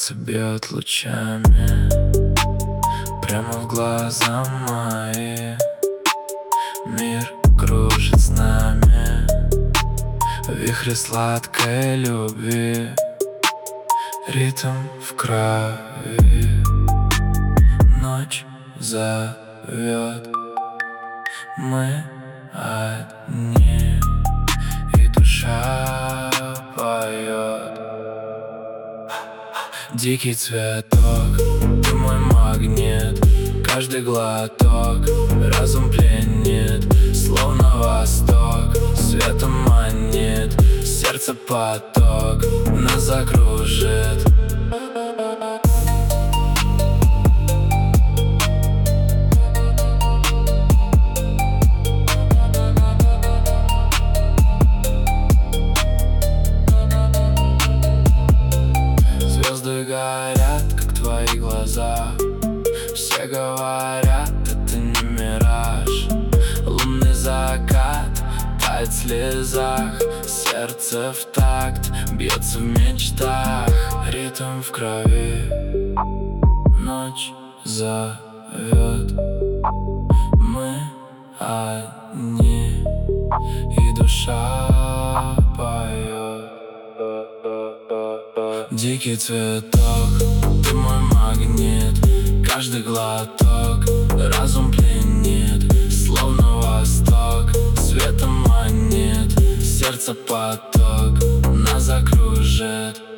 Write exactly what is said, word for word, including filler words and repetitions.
солнце бьет лучами прямо в глаза мои. Мир кружит с нами в вихре сладкой любви. Ритм в крови, ночь зовет. Мы одни, и душа поет. Дикий цветок, ты мой магнит. Каждый глоток разум пленит, словно восток светом манит. Сердце поток нас закружит. Звезды горят, как твои глаза. Все говорят, это не мираж. Лунный закат тает в слезах. Сердце в такт бьется в мечтах. Ритм в крови, ночь зовет. Мы одни, и душа поет. Дикий цветок, ты мой магнит. Каждый глоток разум пленит, словно восток светом манит. Сердце поток нас закружит.